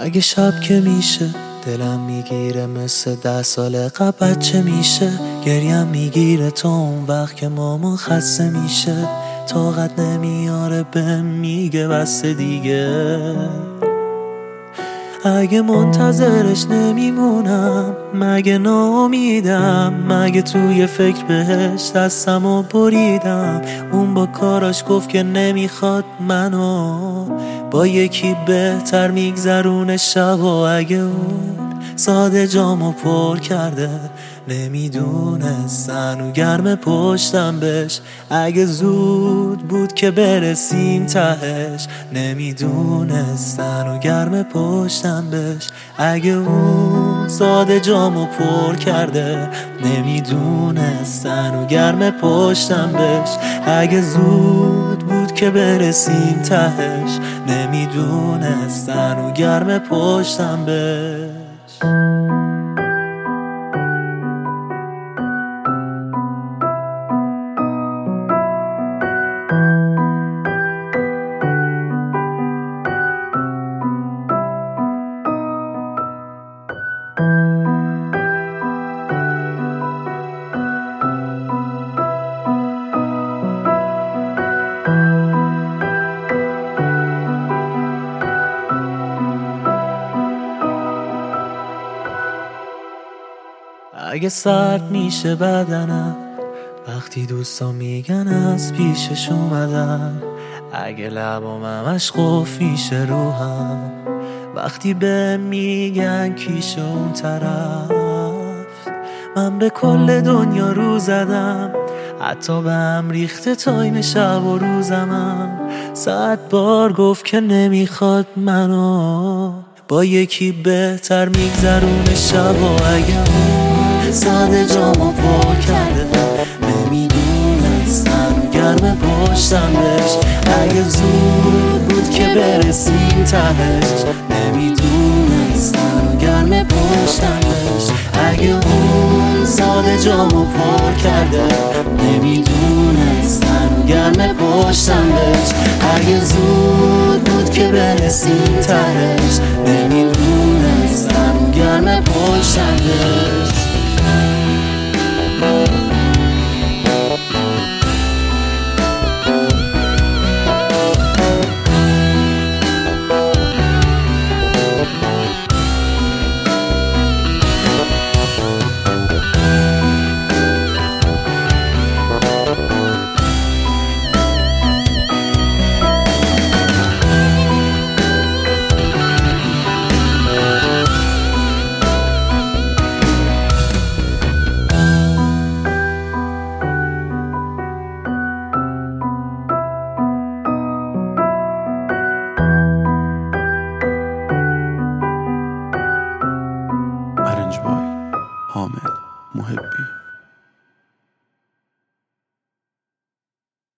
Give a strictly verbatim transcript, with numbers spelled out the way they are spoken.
اگه شب که میشه دلم میگیره مثل ده سال قبل بچه میشه، گریم میگیره تا اون وقت که مامان خسته میشه، طاقت نمیاره بهم میگه بس دیگه. اگه منتظرش نمیمونم مگه ناامیدم، مگه توی فکر بهش دستمو بریدم. اون با کاراش گفت که نمیخواد منو با یکی بهتر میگذرونه شب، و اگه اون ساده جامو پر کرده نمیدونستن و گرم پشتم بهش، اگه زود بود که برسیم تهش نمیدونستن و گرم پشتم بهش، اگه اون ساده جامو پر کرده نمیدونستن و گرم پشتم بهش، اگه زود بود که برسیم تهش نمیدونستن و گرم پشتم بهش. اگه سرد میشه بدنم وقتی دوستا میگن از پیشش اومدم، اگه لبام همش قفل میشه روحم وقتی به میگن کیش اون طرف، من به کل دنیا رو زدم حتی به هم ریخته تایم شب و روزمم، صد بار گفت که نمیخواد منو با یکی بهتر میگذرونه شب، و اگه اون ساده جامو پر کرده نمیدونستن و گرم پشتم بهش، اگه زود بود که برسیم تهش نمیدونستن و گرم پشتم بهش، اگه اون ساده جامو پر کرده نمیدونستن و گرم پشتم بهش، اگه زود بود که برسیم تهش نمیدونستن و گرم پشتم بهش.